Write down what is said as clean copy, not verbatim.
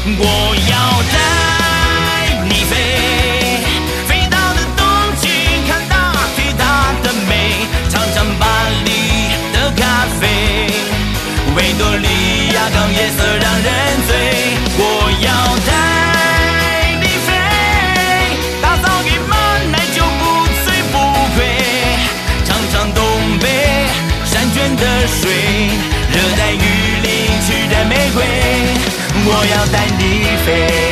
我要带你飞，飞到了东京，看大腿大的美，尝尝巴黎的咖啡，维多利亚港夜色让人醉。我要带你飞，大草原马奶酒不醉不归，尝尝东北山泉的水，热带雨林，驱赶玫瑰。我要带你飞。